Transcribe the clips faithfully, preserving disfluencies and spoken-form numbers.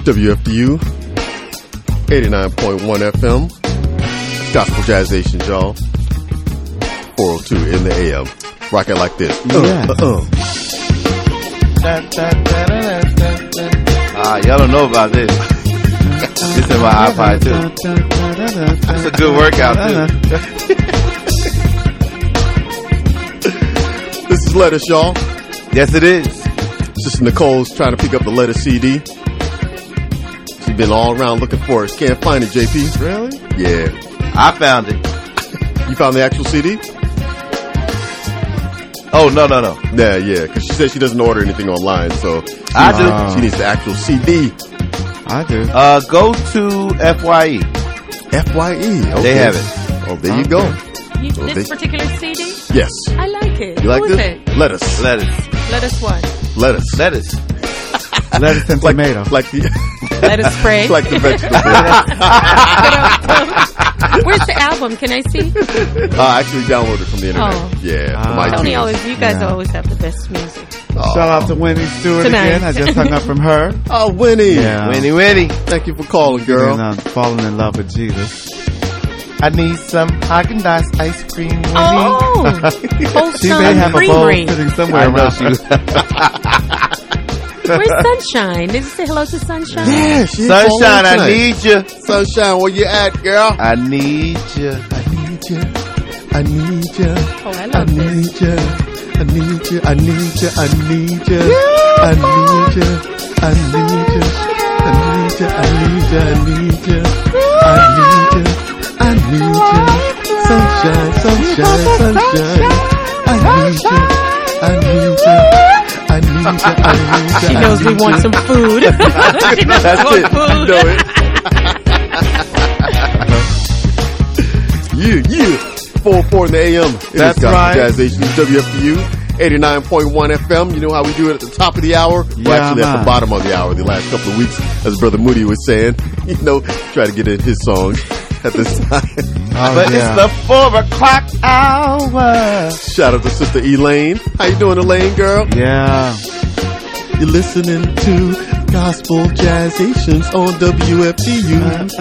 W F D U, eighty-nine point one F M, Gospel Jazz Station, y'all. four oh two in the A M. Rock it like this. Uh, yeah. uh, uh. Ah, y'all don't know about this. This is my iPod too. It's a good workout too. This is Lettuce, y'all. Yes, it is. Sister Nicole's trying to pick up the Lettuce C D. She's been all around looking for it. Can't find it, J P. Really? Yeah. I found it. You found the actual C D? Oh, no, no, no. Yeah, yeah. Because she says she doesn't order anything online, so she, I needs, do. uh, she needs the actual C D. I do. Uh, go to F Y E. F Y E. Okay. They have it. Oh, there you go. You, So this they- particular C D? Yes. I like it. You like Who this? is it? Lettuce. Lettuce. Let us what? Lettuce. Lettuce. Lettuce and like, tomato. Like the, Let us spray. like the vegetable. Where's the album? Can I see? uh, I actually downloaded it from the internet. Oh. Yeah, from Ah. Tony iTunes. always, you guys Yeah. always have the best music. Oh. Shout out to Winnie Stewart Tonight. again. I just hung up from her. Oh, Winnie. Yeah. Winnie, Winnie. Thank you for calling, girl. And, uh, falling in love with Jesus. I need some Haagen-Dazs ice cream, Winnie. Oh, She may have a bowl creamery. sitting somewhere I know around. she Where's Sunshine? Did you say hello to Sunshine? Yeah, she's Sunshine, I tonight. need you. Sunshine, where you at, girl? I need you. I need you. I need you. Oh, I I love this. need you. I need you. I need you. I need you. I need you. I need you. I need you. I need you. I need you. I need you. I need you. Sunshine, sunshine, sunshine. I need you. I need you. I need you. I need you. She knows we want some food. She knows That's we it. want food. You know it. Yeah, yeah. four oh four in the A M. It That's is Gospel right. Jazz Station, W F D U, eighty-nine point one F M. You know how we do it at the top of the hour? Well, Yeah, actually at man. the bottom of the hour the last couple of weeks, as Brother Moody was saying. You know, try to get in his songs at this time. Oh, But yeah. it's the four o'clock hour. Shout out to Sister Elaine. How you doing, Elaine, girl? Yeah. You're listening to Gospel Jazzations on W F D U.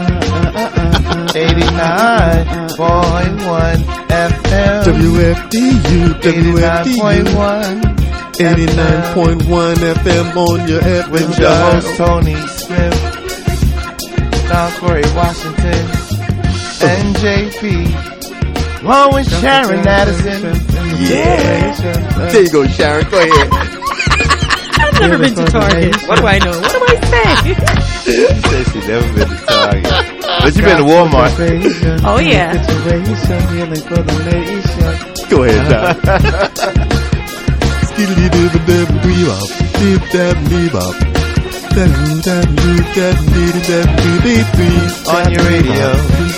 eighty-nine point one F M. W F D U, W F D eighty-nine point U. one eighty-nine point one F M on your F M with your dial. host Tony Smith, Don Corey Washington, and J P. Along with Sharon Addison. Yeah. There you go, Sharon. Go ahead. I've never been to Target. What do I know? What do I say? She said she never been to Target. But you been to Walmart. Oh, yeah. Go ahead, Don. Skidly doo doo doo doo bop, doo dab doo bop, dab doo dab doo dab doo dab doo dee dee. On your radio.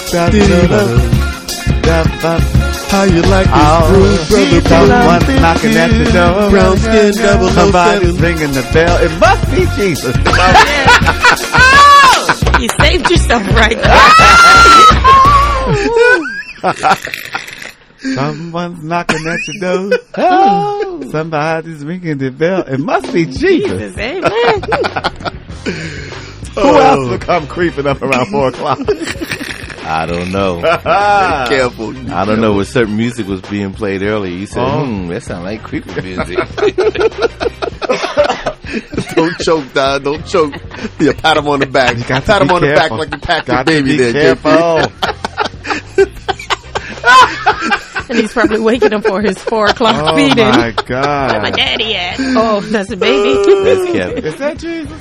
How you like this Oh, groove, brother? Someone's Blue? knocking at the door. Brown skin, double oh Somebody's seven. ringing the bell. It must be Jesus. You saved yourself right there. Someone's knocking at your door. Oh, somebody's ringing the bell. It must be Jesus. Jesus, amen. Who else would come creeping up around four o'clock? I don't know. Careful. I don't know what certain music was being played earlier. You said, Oh. hmm, that sounds like creepy music. Don't choke, Don. Don't choke. Yeah, pat him on the back. You got to Pat him be on the back careful. like you pat your Got to baby be there, J P. careful. And he's probably waking up for his four o'clock Oh feeding. my Where my God. daddy at? Oh, that's a baby. That's Kevin. Is that Jesus?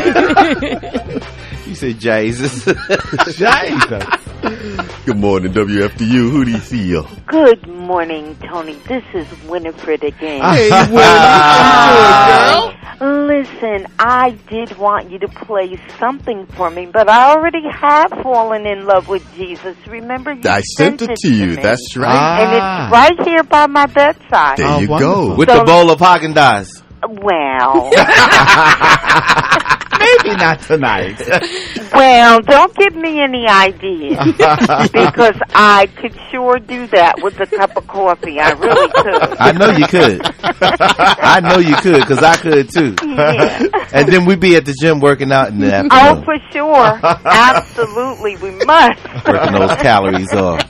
You say Jesus. Jesus. Good morning, W F D U. Who do you see you? Good morning, Tony. This is Winifred again. Hey, Winnie. How Listen, I did want you to play something for me, but I already have fallen in love with Jesus. Remember, you I sent it to you. me. That's right. Ah. And it's right here by my bedside. There Oh, you wonderful. go. With So- the bowl of Haagen-Dazs. Well, Maybe Maybe not tonight. Well, don't give me any ideas because I could sure do that with a cup of coffee. I really could. I know you could. I know you could because I could too. Yeah. And then we'd be at the gym working out in the Oh, afternoon, for sure. Absolutely, we must. working those calories off.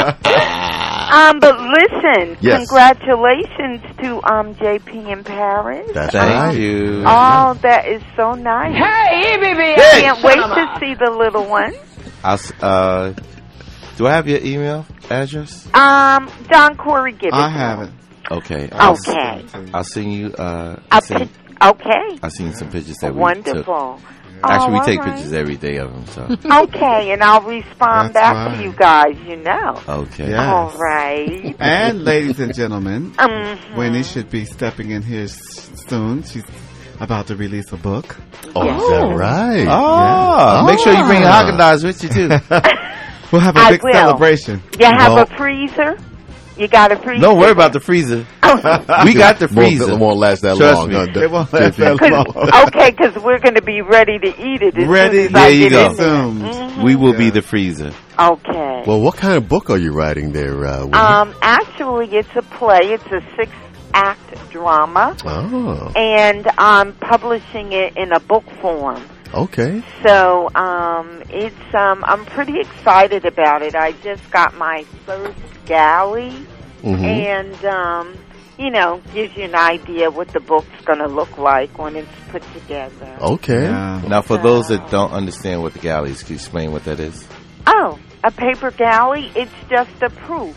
Um, but listen, Yes. congratulations to um J P in Paris. That's Thank right. you. Oh, that is so nice. Hey, baby! I can't wait to see the little one. I'll, s- uh, do I have your email address? Um, Don Corey, give it. I to have him. it. Okay. I'll, s- Okay. I'll send you. Uh, A I'll send, pic- okay. I'll send you some pictures that we took. Wonderful. Actually, we Oh, take all right. pictures every day of them. So Okay, and I'll respond That's back right. to you guys, you know. okay. Yeah. All right. And ladies and gentlemen, Um, Winnie should be stepping in here s- soon. She's about to release a book. Oh, Yes. is that right? Oh, Yeah. make sure you bring Ah. Haagen-Dazs with you too. We'll have a I big will. celebration. you have Well- a freezer? You got a freezer? Don't worry about the freezer. We got the freezer. Won't, won't last that Trust long. me. huh? It won't last J P. that long. Okay, because we're going to be ready to eat it as Ready? soon as I There you get go. in there. Soon. Mhm. We will be Yeah. the freezer. Okay. Well, what kind of book are you writing there, uh, Winnie? Um, actually, it's a play. It's a six-act drama, oh, and I'm publishing it in a book form. okay. So um, it's um, I'm pretty excited about it. I just got my first galley, Mm-hmm. and um, you know, gives you an idea what the book's going to look like when it's put together. Okay. Yeah. Now, for those that don't understand what the galley is, can you explain what that is? Oh, a paper galley? It's just a proof.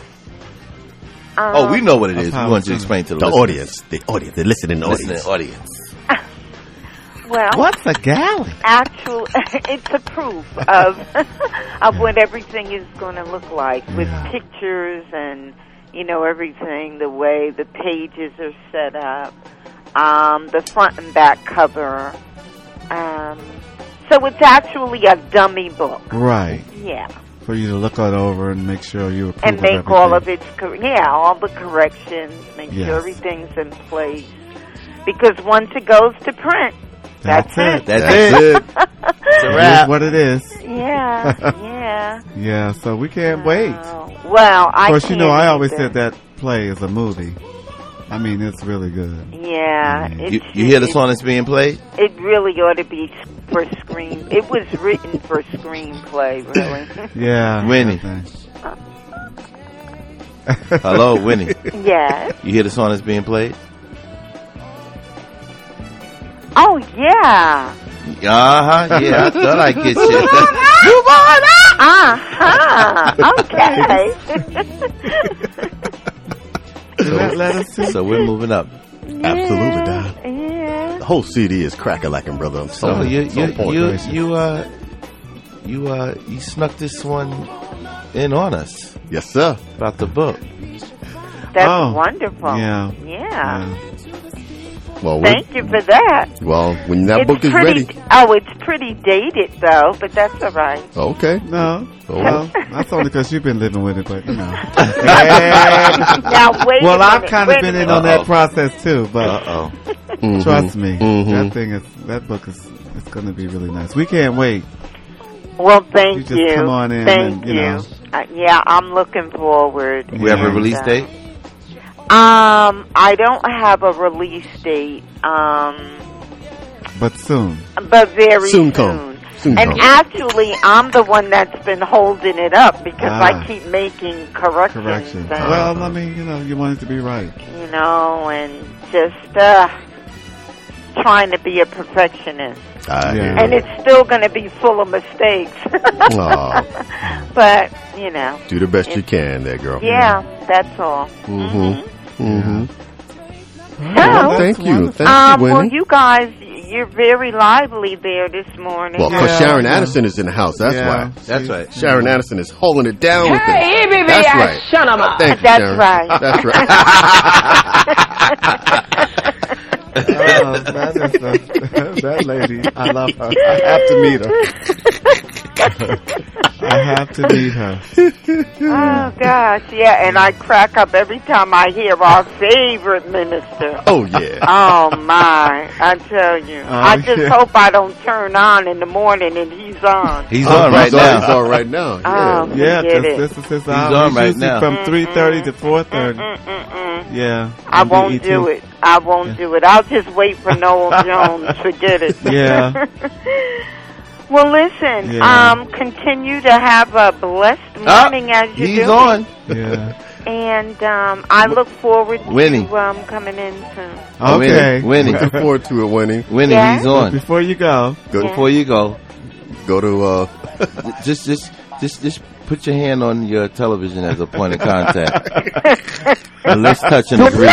Um, Oh, we know what it That's is. how We want it's you to explain to the, The listeners. audience, the audience, the listening Listening audience. audience. Well, What's a galley? actual, it's a proof of of what everything is going to look like with Yeah. pictures and you know everything, the way the pages are set up, um, the front and back cover. Um, so it's actually a dummy book. Right. Yeah, For you to look it over and make sure you approve and of make all of everything. its cor- yeah all the corrections, make Yes. sure everything's in place. Because once it goes to print, That's, that's it. That's, That's it. it. It's a It wrap. is what it is. Yeah, yeah. Yeah, so we can't wait. Oh, well, I Of course, you know, can't I always either. said that play is a movie. I mean, it's really good. Yeah, Mm. it You, should- you hear the it- song that's being played? It really ought to be for screen. It was written for screenplay, really. Yeah. Winnie. Hello, Winnie. Yes. You hear the song that's being played? Oh yeah. Uh-huh. Yeah, I thought I'd get you. Uh huh. Okay. let, let us see. So we're moving up. Absolutely, Don. Yeah. The whole C D is crack-a-lacking, brother. I'm So sorry. you So you point. you, you uh you uh you snuck this one in on us Yes, sir. about the book. That's Oh, wonderful. yeah. Yeah. Yeah. Well, we- Thank you for that. well, when that it's book is pretty, ready. Oh, it's pretty dated though, but that's all right. Okay. No. Oh. Well, that's only because you've been living with it, but you know. Now wait. Well, a I've minute, kind wait of a been in minute. on that Uh-oh. process too, but Uh-oh. Mhm. trust me, Mhm. that thing is, that book is, it's going to be really nice. We can't wait. Well, thank You just you. come on in Thank and, you you. know. Uh, yeah, I'm looking forward. We have a Yeah. release date? Um, I don't have a release date. Um, But soon. but very Soon soon. come. Soon And come. actually, I'm the one that's been holding it up because Ah. I keep making corrections. Correction. And, Well, I mean, you know, you want it to be right. you know, and just uh, trying to be a perfectionist. I hear Yeah. And you. it's still going to be full of mistakes. Aw. But, you know, Do the best you can there, girl. yeah, that's all. Mm-hmm. Mm-hmm. So, Thank you. Thank um, you, well, Winnie. you guys, you're very lively there this morning. Well, because Yeah, Sharon yeah. Addison is in the house. That's Yeah. why. That's right. Sharon Addison is holding it down with it. That's right. Shut him up. Thank you, That's Sharon. right. That's right. Oh, that, is the, that lady, I love her. I have to meet her. I have to meet her. Oh, gosh, yeah, and I crack up every time I hear our favorite minister. Oh, yeah. Oh, my, I tell you. Oh, I just yeah. hope I don't turn on in the morning and he's on. He's Oh, on right he's on, now. He's on right now. Yeah. Oh, Yeah, forget because it. this is his He's hour. on He's right usually now. from three thirty to four thirty. Mm-mm-mm. Yeah. I on won't B E T. do it. I won't Yeah. do it. I'll just wait for Noel Jones. Forget it. Yeah. Well, listen. Yeah. Um, continue to have a blessed morning Ah, as you he's do. on. Yeah. And um, I look forward Winnie. to um, coming in soon. Okay. Winnie. Looking forward to it, Winnie. Winnie, Yeah? he's on. Before you go, Go, Yeah. Before you go, go to, uh, just, just, just, just put your hand on your television as a point of contact, and let's touch and agree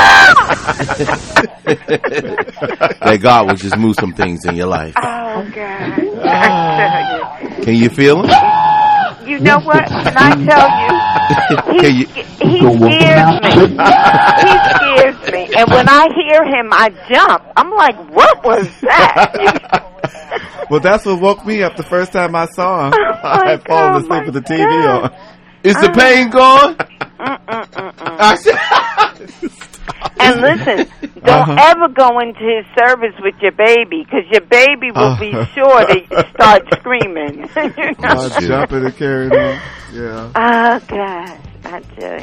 that God will just move some things in your life. Oh, God. I tell you. Can you feel him? You know what? Can I tell you? Can He, you? he scares me. He scares me. And when I hear him, I jump. I'm like, what was that? well, that's what woke me up the first time I saw him. Oh, I had fallen God, asleep my with the T V God. on. Is the pain gone? Mm-mm-mm-mm. I said, And listen, don't Uh-huh. ever go into his service with your baby, because your baby will be Uh-huh. sure to start screaming. You know? I was jumping and carrying on. Yeah. Oh, gosh, I tell you.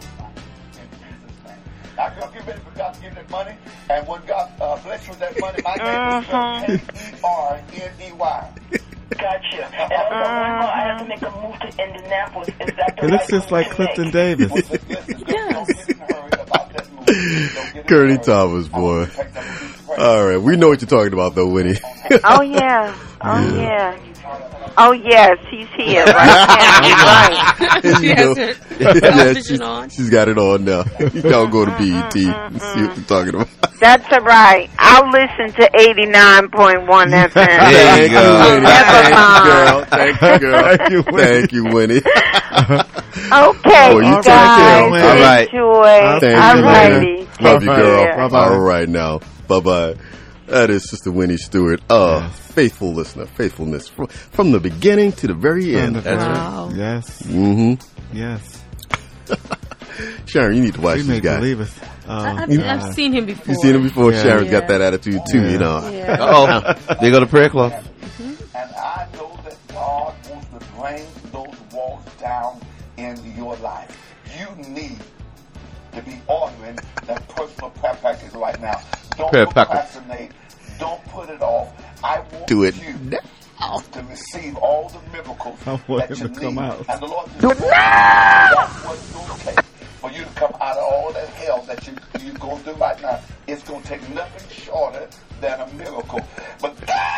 Now, girl, get ready for God to give that money. And when God uh, bless you with that money, my name is Mhm. N E R N E Y. Gotcha. And I remember I had to make a move to Indianapolis. Is that the It looks right just move like to Clifton make? Davis. Listen, listen, girl, don't get in a hurry about that move. Don't get in a Curdy hurry. Thomas, boy. I want you to take that move. All right. We know what you're talking about, though, Winnie. Oh, yeah. Oh, yeah. Oh, yes, he's here right now. You're right. She You has know. her Yeah, television she's, on. she's got it on now. Y'all go to B E T and see what you're talking about. That's all right. I'll listen to eighty-nine point one F M. There you go. Winnie. Never mind. Thank you, girl. Thank you, girl. Thank you, Winnie. Okay, Oh, you you take guys. care, Winnie. All right. Enjoy. Thank All you, righty. man. Love you, All girl. right. Bye-bye. All right now. Bye-bye. That is Sister Winnie Stewart. Uh, faithful listener. Faithfulness. From, from the beginning to the very end. That's right. Wow. Yes. Mm-hmm. Yes. Sharon, you need to watch We this make guy. believers. Oh, I've, God. I've seen him before. You seen him before? Yeah. Sharon's got Yeah. that attitude too, Yeah. you know. Yeah. Uh-oh. They go to prayer cloth. And I know that God wants to bring those walls down in your life. You need to be ordering that personal prayer package right now. Don't Prayer package. procrastinate. Don't put it off. I want Do it you to receive all the miracles I want that him you to come need. out. And the Lord says, that's what it's going to take for you to come out of all that hell that you, you're going through right now. It's going to take nothing shorter than a miracle. But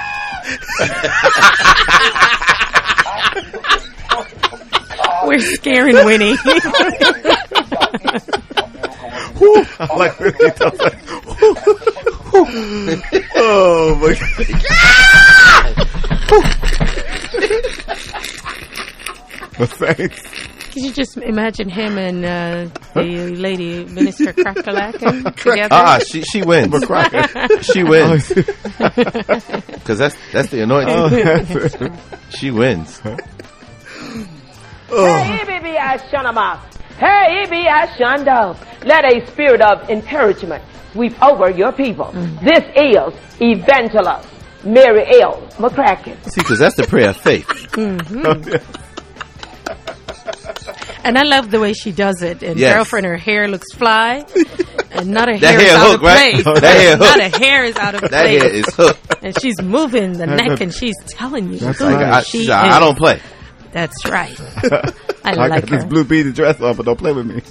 We're scaring Winnie. I like when he does that. Oh my God. The saints. Could you just imagine him and uh, the lady, Minister Crackalacken, together? Ah, she she wins. She wins because that's that's the anointing. Oh, that's it. She wins. Hey, baby, I shun Hey, be I shunned up. Let a spirit of encouragement sweep over your people. This is Evangelist Mary L. McCracken. See, because that's the prayer of faith. And I love the way she does it. And Yes. girlfriend, her hair looks fly. And not a That hair is hair out hook, of right? place. That hair Not hook. a hair is out of That place. hair is hooked. And she's moving the neck and she's telling you That's who right. I, she she- I is. don't play. That's right. I I like got this her. blue beaded dress on, but don't play with me.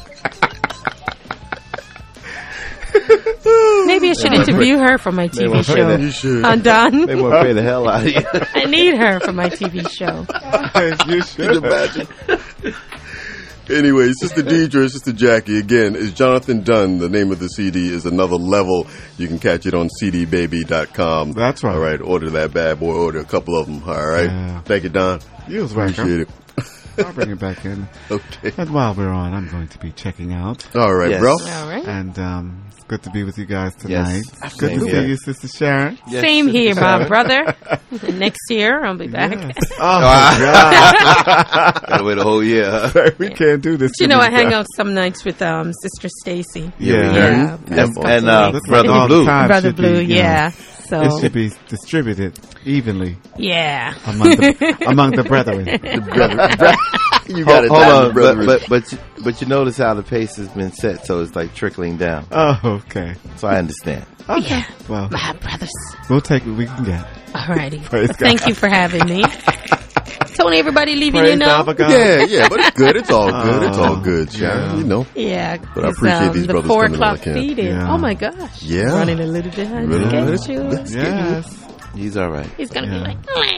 Maybe I should interview her for my T V won't pay show. that. You should. I'm done. They want to pay the hell out of you. I need her for my T V show. You Can should. you imagine? Anyway, Sister Deidre, Sister Jackie, again, is Jonathan Dunn. The name of the C D is Another Level. You can catch it on c d baby dot com. That's right. All right, order that bad boy. Order a couple of them. All right. Yeah. Thank you, Don. You was right, Appreciate it. I'll bring it back in. Okay. And while we're on, I'm going to be checking out. All right, Yes. bro. All right. And um, it's good to be with you guys tonight. Yes. Good to Same see here. you, Sister Sharon. Yes, Same Sister here, my Sharon. brother. Next year, I'll be back. Yes. Oh, my God. Gotta wait a whole year. Huh? We can't do this. You know, I to hang these out some nights with um, Sister Stacy. Yeah. Yeah. Yeah. past couple And uh, weeks. That's Brother all the Blue. time. Brother should be, Blue, you know, yeah. So, It should be distributed evenly yeah. among the, among the brethren. You got it. Hold down, on, brother. but, but but you, but you notice how the pace has been set, so it's like trickling down. Oh, okay. So I understand. Okay. Yeah. Well, My brothers. we'll take what we can get. Alrighty. Praise God. Thank you for having me. Tony, everybody leaving Praise you God now? for God. Yeah, yeah, but it's good. It's all good. It's all Oh, good, Sharon. yeah. You know. Yeah. But I it's, appreciate um, these the brothers four coming on o'clock the camp. feed in. Yeah. Oh my gosh. Yeah. Running a little behind Really? schedule. Yes. He's all right. He's going to Yeah.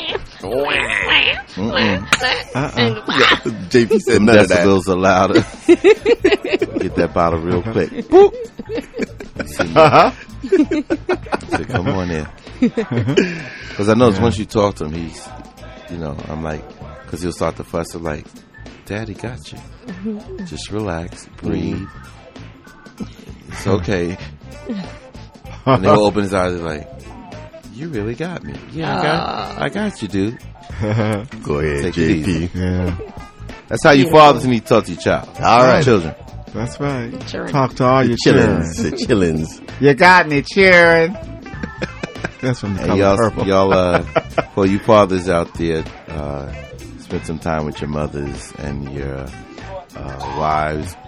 be like, Uh-uh. J P said Them none of that. decibels are louder. Get that bottle real quick. You see me? Uh-huh. So come on in. Because I notice once you talk to him, he's, you know, I'm like, because he'll start to fuss. I'm like, Daddy got you. Just relax, breathe. It's okay. And he'll open his eyes and like, you really got me. Yeah, I got, I got you, dude. Go ahead, Take it J easy. P. Yeah. That's how you fathers need to talk to your child. All right. Children. That's right. Children. Talk to all your children. Chillins. The chillins. You got me cheering. That's from the And color y'all, purple. y'all, uh, for you fathers out there, uh, spend some time with your mothers and your uh, wives.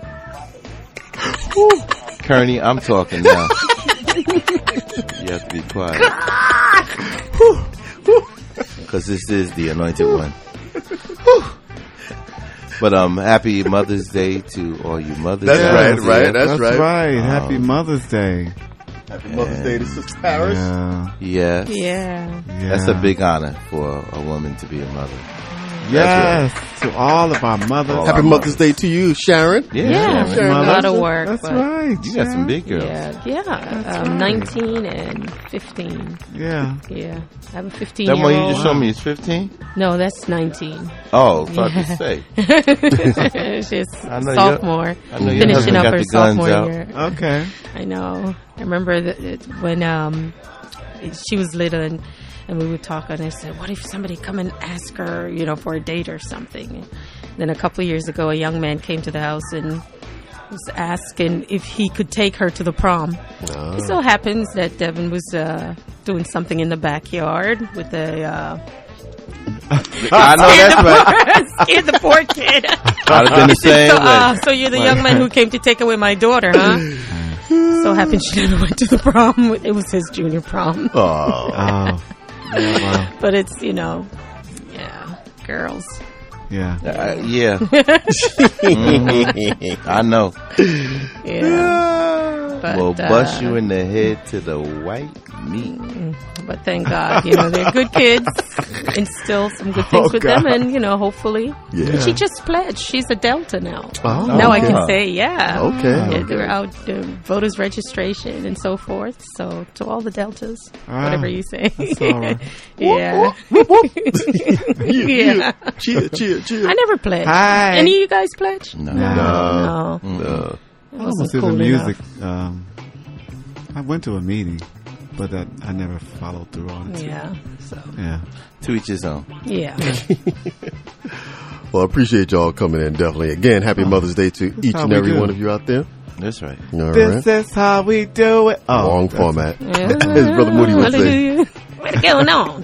Kearney, I'm talking now. You have to be quiet. Because this is the anointed one. But um, happy Mother's Day to all you mothers. That's out right, there. right. That's That's right. right. Happy Um, Mother's Day. Happy Mother's Day to Sister Paris. Yeah. Yes. Yeah. Yeah. That's a big honor for a woman to be a mother. Yes. To all of our mothers. All Happy our Mother's Day to you, Sharon. Yeah. Yeah. Sharon. A lot of work. That's but right. You got some big girls. Yeah. Yeah. Um, nineteen and fifteen. Yeah. Yeah. I have a fifteen That year one you old. just showed me is fifteen? No, that's nineteen. Oh, thought Yeah. to say. She's I know your- sophomore. I know your Finishing husband up got her the guns sophomore out. year. Okay. I know. I remember that it, when um, she was little and, and we would talk, and I said, what if somebody come and ask her, you know, for a date or something? And then a couple of years ago, a young man came to the house and was asking if he could take her to the prom. It so happens that Devin was uh, doing something in the backyard with a... Uh, I know that's right. scared the poor kid. I'd have been the same So, way. uh, so you're the young man who came to take away my daughter, huh? So happened she never went to the prom. It was his junior prom. Oh. Oh. Yeah. Wow. But it's, you know, yeah, girls. Yeah. Uh, yeah. Mhm. I know. Yeah. But, Will bust uh, you in the head to the white meat. But thank God, you know, they're good kids. Instill some good things Oh, with God. them, and, you know, hopefully. Yeah. She just pledged. She's a Delta now. Oh, now I okay. can say, yeah. Okay. Yeah, they're out uh, voters registration and so forth. So to all the Deltas, Ah, whatever you say. that's all right. Yeah. yeah. Cheer, cheer, cheer. I never pledged. Hi. Any of you guys pledge? No. No. No. no. Uh, It I wasn't almost did cool the enough. music. Um, I went to a meeting, but that I never followed through on it. Yeah. So, Yeah. To each his own. yeah. well, I appreciate y'all coming in, definitely. Again, happy Mother's Day to each how and we every do. one of you out there. That's right. All right. This is how we do it. Oh, Wrong that's- format. Yeah. As Brother Moody would say. Hallelujah. What's going on?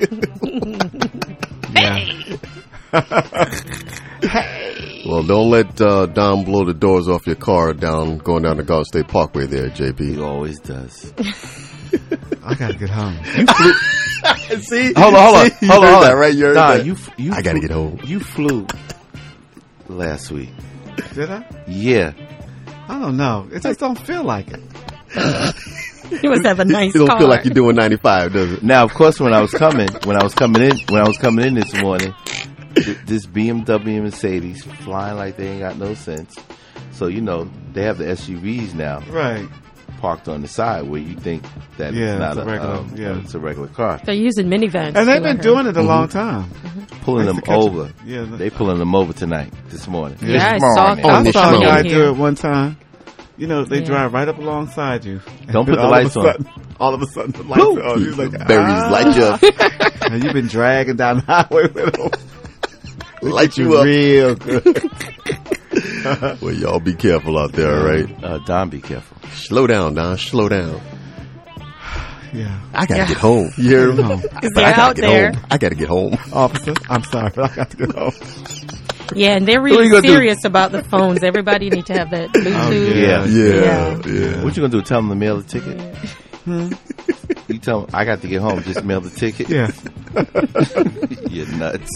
Well, don't let uh, Don blow the doors off your car down going down the Garden State Parkway there, J P. He always does. I gotta get home. See? Hold on, hold on. See? You Hold on, heard hold that, on. right? You heard Nah, that. you, f- you I gotta flew- get home. You flew last week. Did I? Yeah. I don't know. It just don't feel like it. You must have a nice You don't car. feel like you're doing ninety-five, does it? Now, of course, when I was coming, when I was coming in, when I was coming in this morning, th- this B M W Mercedes flying like they ain't got no sense. So you know they have the S U Vs now. Right. parked on the side where you think that Yeah, it's not it's a a, regular- um, yeah. it's a regular car. They're using minivans. And they've too, I been heard. doing it a Mm-hmm. long time. Pulling Nice them to catch over. them. Yeah, the- They pulling them over tonight, this morning. Yeah, I This saw, morning. I On the saw show. him I here. do it one time. You know, they Yeah. drive right up alongside you. Don't put the All of a lights on. sudden- All of a sudden, the lights are on. You're like, Berries ah. light you up. And you've been dragging down the highway with them. Light you up. Real good. Well, y'all be careful out there, all right? Uh, Don, be careful. Slow down, Don. Slow down. Yeah. I gotta Yeah. get home. You hear me? Home. Because I they're gotta out get there. home. I gotta get home. Officer, I'm sorry, but I got to go home. Yeah, and they're What you really gonna do? serious about the phones. Everybody need to have that Bluetooth. yeah. Yeah, yeah. What you gonna do? Tell them to mail the ticket? You tell them I got to get home. Just mail the ticket. Yeah. You're nuts.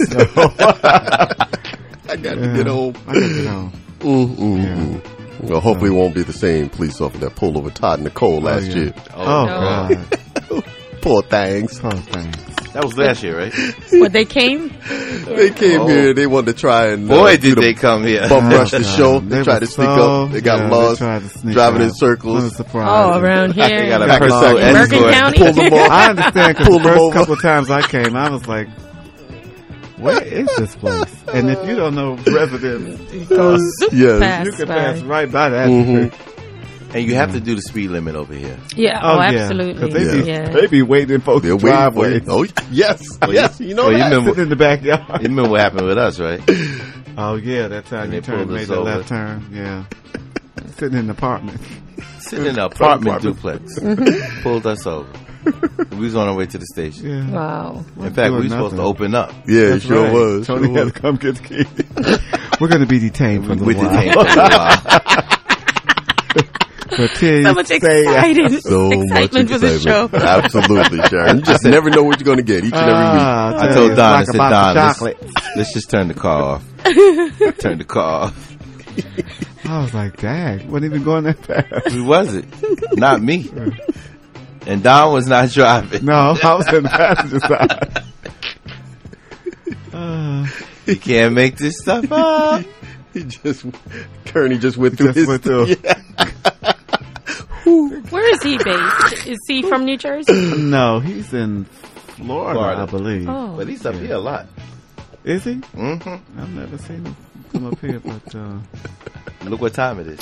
I got to get home. I got to get home. Mm, mm, mm. Well, hopefully it won't be the same police officer that pulled over Todd Nicole last yeah. year. Oh, no. God. Poor things. Poor thing. That was last year, right? When they came, They came Oh. here. They wanted to try and Boy, uh, do did the they come here. bum rush the God. show. They, They tried were to sneak so- up. They got yeah, they lost, tried to sneak driving in out. circles. What a surprise. oh, around They here, got a Back personal in Bergen escort. County. Pulled them off. I understand because Pulled the them first over. couple of times I came, I was like, where is this place? And if you don't know residents, It goes zoop Yes. past you can by. pass right by that. Mhm. And you have to do the speed limit over here. Yeah, Oh, oh, yeah. absolutely. 'Cause they, be, Yeah. they be waiting in folks' They're waiting for driveways. you. Oh, yes. Yes. You know well, you that. remember- Sitting in the backyard. You remember what happened with us, right? Oh, yeah, that time And you they turned, pulled made us the over. left turn. Yeah. Sitting in the apartment. Sitting in an apartment Apartment. duplex. Pulled us over. We was on our way to the station. Yeah. Wow. In fact, we doing were supposed to nothing. open up. Yeah, it That's sure right. was. Tony Sure had was. to come get the key. We're going to be detained for a We little detained while. for a while. But till So you much say- excited. So excitement much for this show. excitement. Absolutely, Sharon. You just never know what you're going to get each and every week. Ah, I tell told you, Don, I it's said, like a Don, box of let's, chocolate. let's just turn the car off. Turn the car off. I was like, dang, wasn't even going that fast. Who was it? Not me. And Don was not driving. No, I was in the passenger side. Uh, You can't make this stuff up. He just, Kearney just went through just his. went through. Where is he based? Is he from New Jersey? No, he's in Florida, Florida. I believe. Oh. But he's up here a lot. Is he? Mm-hmm. I've never seen him come up here, but uh, Look what time it is.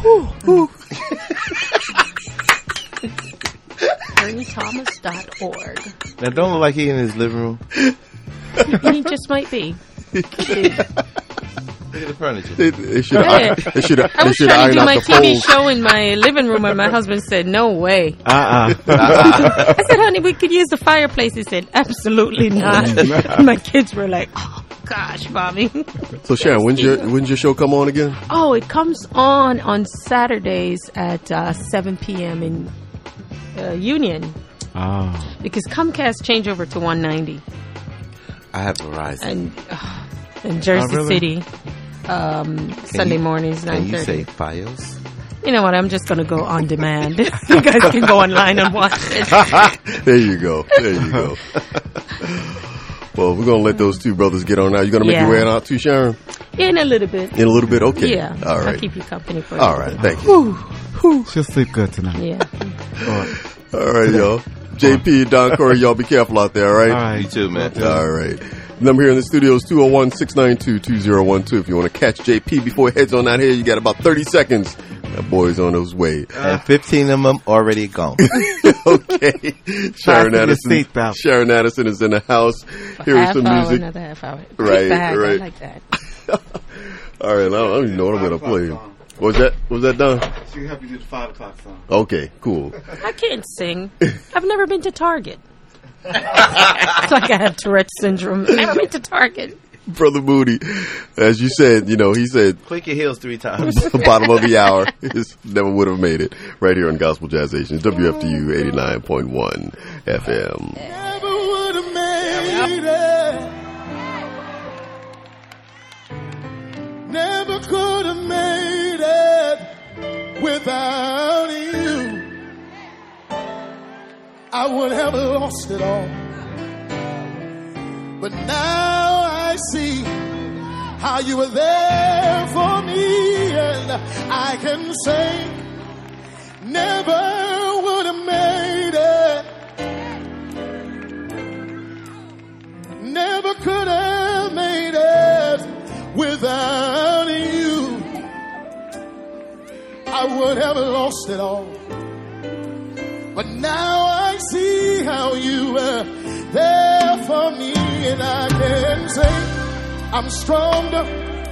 Ernie Thomas dot org. Now, don't look like he in his living room. He just might be. Look at the furniture. They, they should Yeah. have. They should have. I They was should trying to iron do out my the T V folds. show in my living room, and my husband said, "No way." uh-uh. I said, "Honey, we could use the fireplace." He said, "Absolutely not." My kids were like, "Oh gosh, Bobby." So Sharon, when's your when's your show come on again? Oh, it comes on on Saturdays at uh, seven p.m. in uh, Union Oh, because Comcast changed over to one ninety I have Verizon. and uh, in Jersey Oh, really? City. Um, Sunday you- mornings, Can nine you say thirty. Fios? You know what? I'm just gonna go on demand. You guys can go online and watch it. There you go. There you go. Well, we're gonna let those two brothers get on now. You gonna make Yeah. your way out too, Sharon? In a little bit. In a little bit, okay. Yeah. All I'll right. keep you company for All a right. little Thank you. she'll sleep good tonight. bit. Yeah. All right, y'all. J P, Don Corey, y'all be careful out there. All right. All right. You too, man. All right. Number here in the studio is two oh one, six nine two, two oh one two. If you want to catch J P before he heads on out here, you got about thirty seconds. That boy's on his way. And fifteen of them already gone. Okay. Sharon Fasten your Addison. seatbelt. Sharon Addison is in the house. Here is half some hour, music. another half hour. Right, Back. right. I like that. All right. I don't, I don't even know what I'm going to play. What was that? What was that done? She can help you do the five o'clock song. Okay. Cool. I can't sing. I've never been to Target. It's like I have Tourette's syndrome. Never been to Target. Brother Moody, as you said, you know, he said Click your heels three times. the bottom of the hour is never would have made it right here on Gospel Jazz Nations, W F T U eighty-nine point one F M. Never would have made it. Never could have made it without you. I would have lost it all. But now I see how you were there for me, and I can say never never could have made it without you. I would have lost it all. But now I see how you were there for me, and I can say I'm stronger,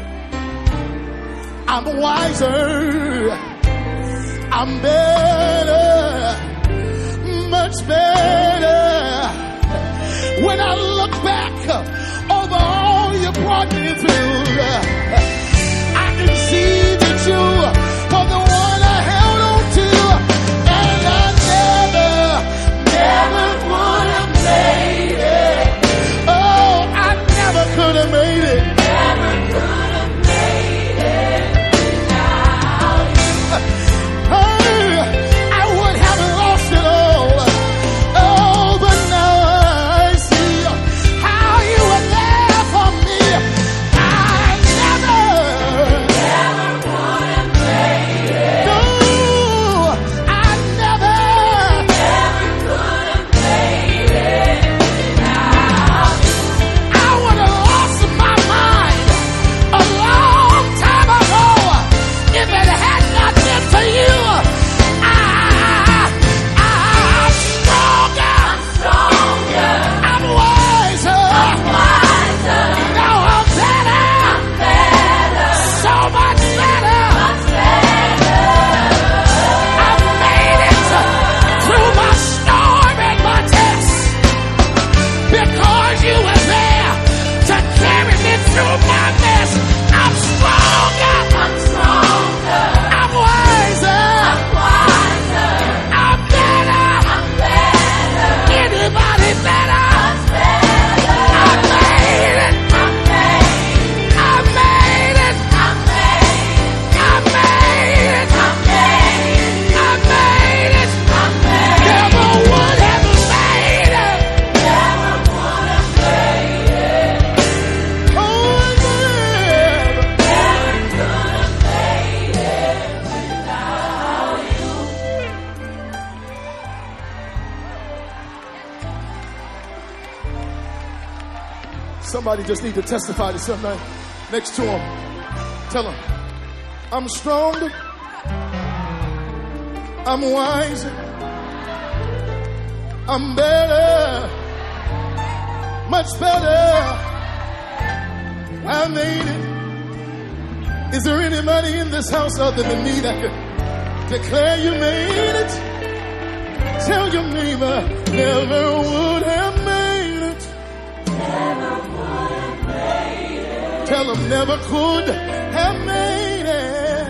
I'm wiser, I'm better, much better. When I look back over all you brought me through, I can see that you were the one I held on to, and I never, never would have made it. Oh, I never could have made it. Never could have made it without you. Oh, I would have lost it all. Oh, but now I see how you were there for me. I never, never would have made it. No, I never, never could have made it without you. I would have lost my mind a long time ago if it had not been for you. I, I'm stronger. I'm stronger. I'm wiser. I'm wiser. Now I'm better. I'm better. So much better. Much better. I've made it through my storm and my test because you were there to carry me through my mess. I'm stronger. I'm stronger. I'm wiser. I'm wiser. I'm better. I'm better. Anybody better? I'm better. I made it. I made. I made it. I made. I made it. I made. I made it. I made. Never would have made it. Never would have made it. Oh, never. Never could have made it without you. Somebody just need to testify to somebody next to him. Tell him, I'm stronger, I'm wiser, I'm better, much better. I made it. Is there anybody in this house other than me that could declare you made it? Tell your neighbor, never would have made it. Never would have made it. Tell them never could have made it.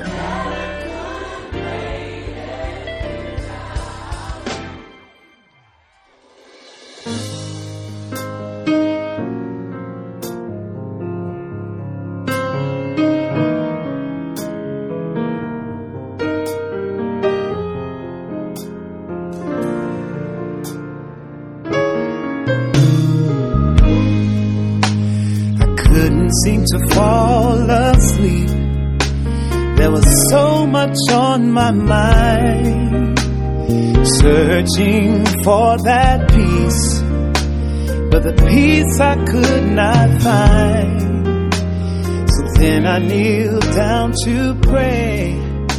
Couldn't seem to fall asleep. There was so much on my mind, searching for that peace, but the peace I could not find. So then I kneeled down to pray.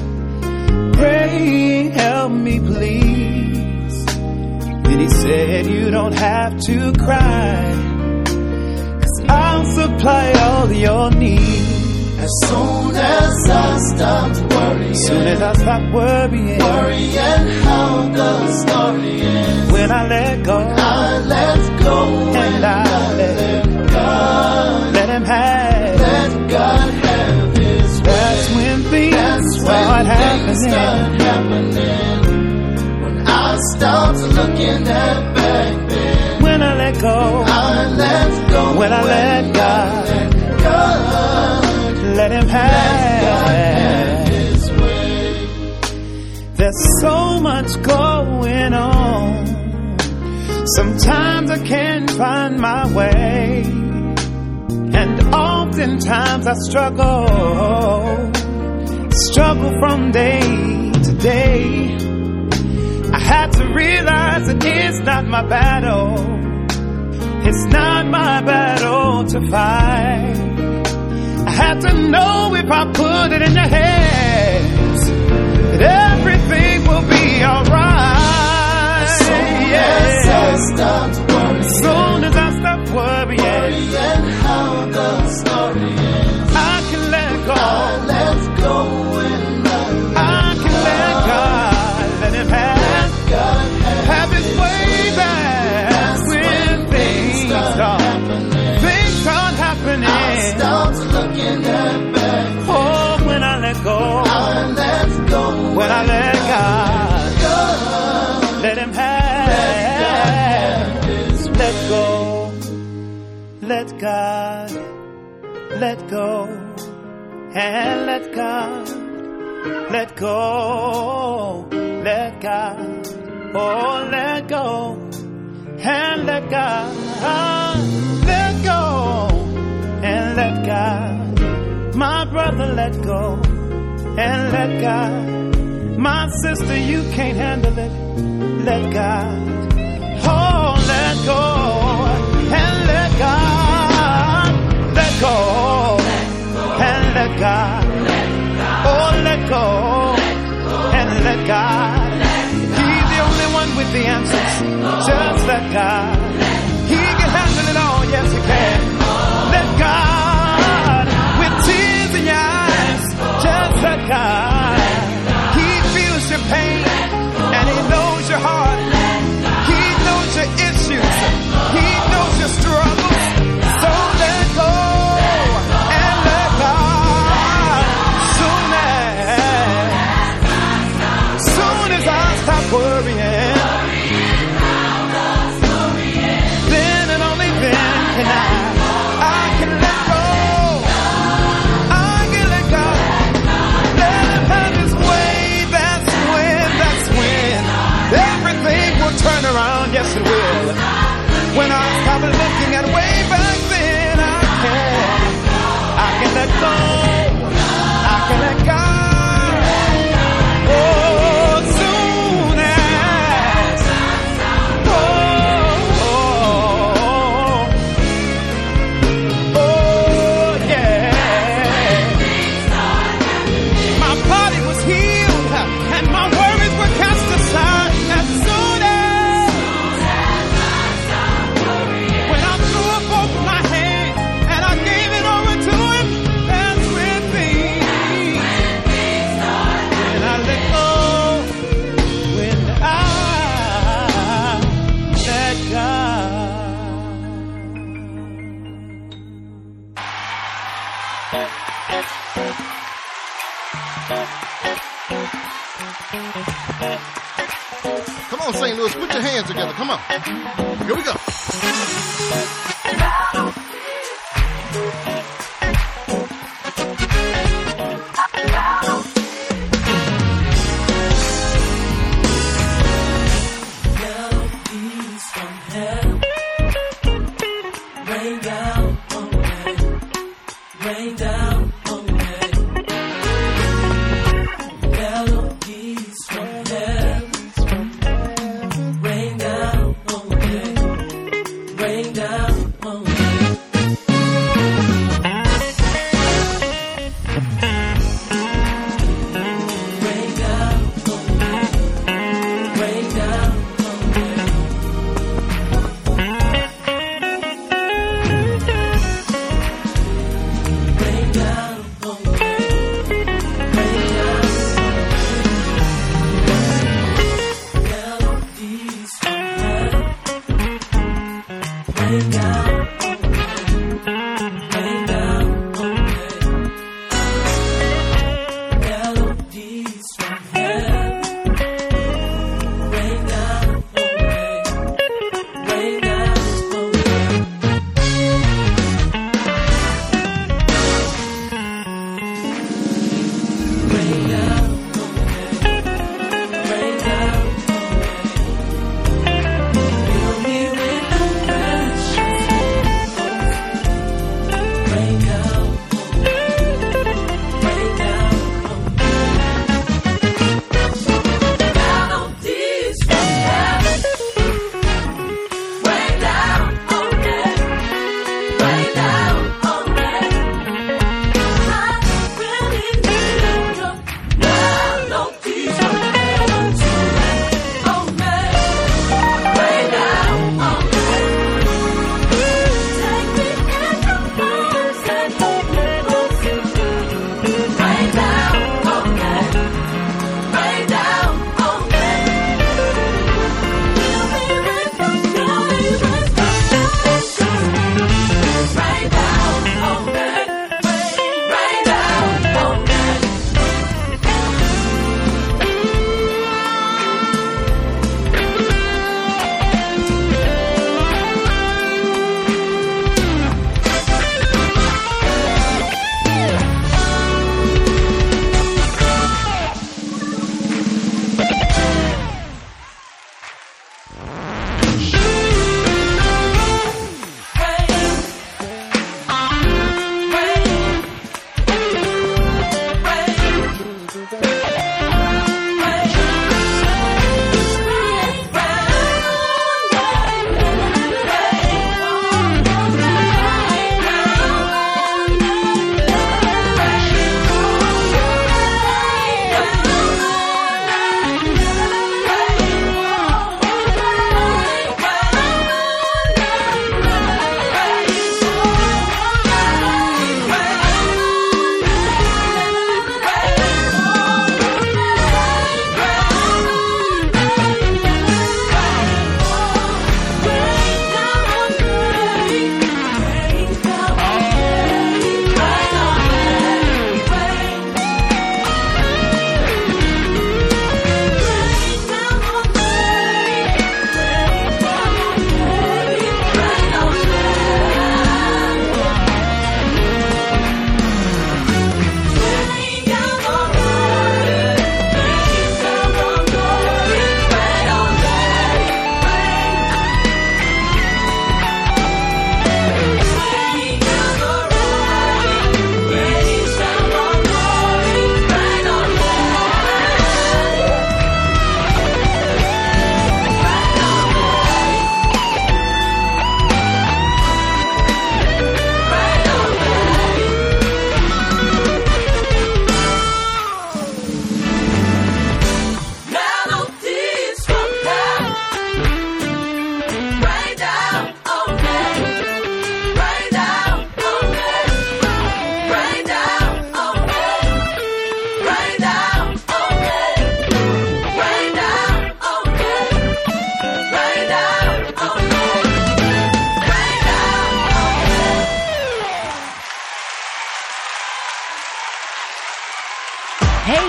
Pray, help me please. Then he said, you don't have to cry, I'll supply all your needs. As soon as I stopped worrying, As soon as I stop worrying, worrying how the story ends. when I let go, I let go, and I let God, let him have. let God have His way. That's when things That's start when happening. things start happening. When I stopped looking at back then, When I let go, I let go, when I let God, let God, let him let God have have. His way. There's so much going on. Sometimes I can't find my way, and oftentimes I struggle, struggle from day to day. I had to realize that it's not my battle, it's not my battle. fight. I had to know if I put it in your hands that everything will be alright. As soon as I stop worrying, as soon as I stop worrying, worrying how the story ends, I can let go. I let go and I, I can let God let Him have, God have, have His way back when things start happening. Things start happening. I start looking at back. Oh, when I let go, I let go. When I let God, God let Him have, let go. Let God, let go, and let God, let go, let God, oh, let go, and let God, let go, and let God, my brother, let go, and let God, my sister, you can't handle it, let God, oh, let go, and let God. Let go, and let God. Oh, let go, and let God. He's the only one with the answers. Just let God. He can handle it all, yes He can. Let God, with tears in your eyes, just let God. He feels your pain, and He knows your heart. He knows your issues. He knows your struggles. So let go. Worrying, then and only then can I, I can let go, I can let go, let Him have His way, that's when, that's when, everything will turn around, yes it will, when I stop looking at way back then, I can, I can let go, I can let go, oh, Come on, Saint Louis, put your hands together. Come on. Here we go. Melodies from heaven rain down on me, rain down on me. Melodies from heaven. Rain down on me, rain down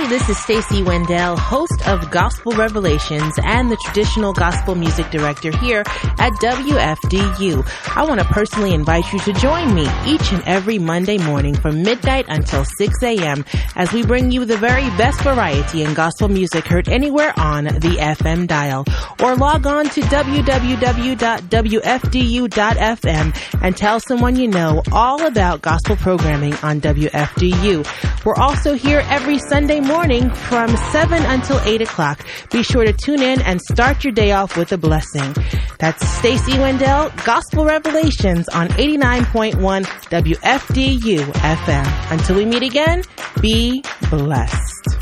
this is Stacey Wendell, host of Gospel Revelations and the Traditional Gospel Music Director here at W F D U. I want to personally invite you to join me each and every Monday morning from midnight until six a.m. as we bring you the very best variety in gospel music heard anywhere on the F M dial. Or log on to w w w dot w f d u dot f m and tell someone you know all about gospel programming on W F D U. We're also here every Sunday morning from seven until eight o'clock. Be sure to tune in and start your day off with a blessing. That's Stacey Wendell, Gospel Revelations on eighty-nine point one W F D U F M. Until we meet again, be blessed.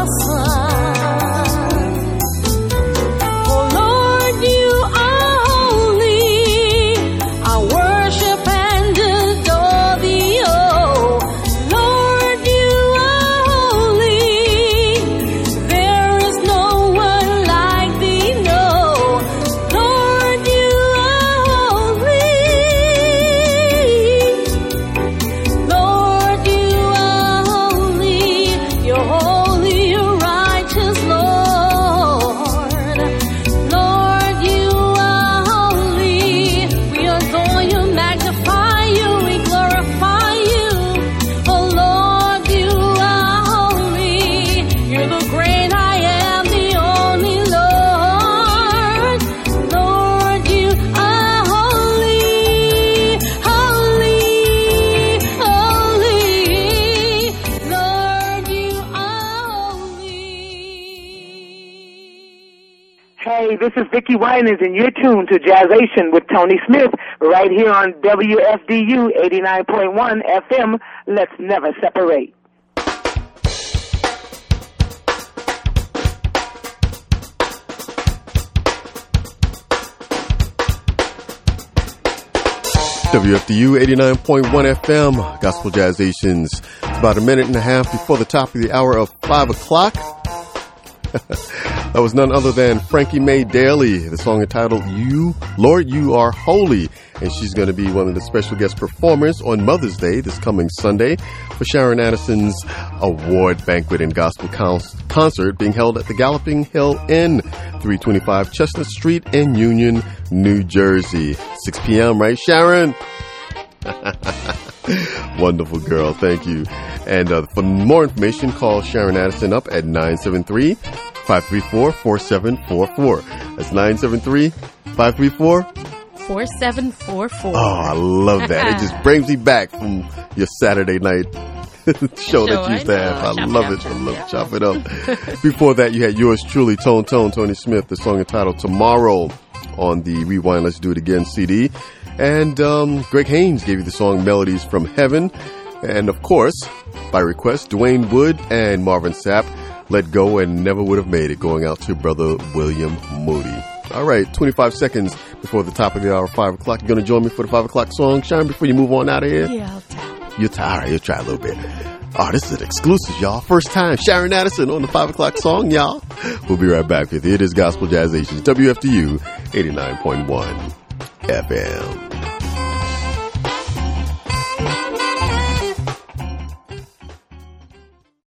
This is Vicki Winans, and you're tuned to Jazzation with Tony Smith right here on W F D U eighty-nine point one F M. Let's never separate. W F D U eighty-nine point one F M, Gospel Jazzations. It's about a minute and a half before the top of the hour of five o'clock. That was none other than Frankie Mae Daly, the song entitled You, Lord, You Are Holy. And she's going to be one of the special guest performers on Mother's Day this coming Sunday for Sharon Addison's award banquet and gospel concert being held at the Galloping Hill Inn, three twenty-five Chestnut Street in Union, New Jersey. six p.m., right, Sharon? Wonderful girl. Thank you. And uh, for more information, call Sharon Addison up at nine seven three, five three four, four seven four four. That's nine seven three, five three four, four seven four four. Oh, I love that. It just brings me back from your Saturday night show that you used to have. I Chop love it it. up. I love Chop It Up. Before that, you had yours truly, Tone Tone, Tony Smith, the song entitled Tomorrow on the Rewind Let's Do It Again C D. And um, Greg Haynes gave you the song Melodies from Heaven. And of course, by request, Dwayne Wood and Marvin Sapp, Let Go and Never Would Have Made It, going out to Brother William Moody. All right, twenty-five seconds before the top of the hour, five o'clock. You're going to join me for the five o'clock song, Sharon, before you move on out of here? Yeah, I'll tap. You're tired. All right, you'll try a little bit. Oh, this is an exclusive, y'all. First time, Sharon Addison on the five o'clock song, y'all. We'll be right back with you. It is Gospel Jazzations, W F D U eighty-nine point one F M.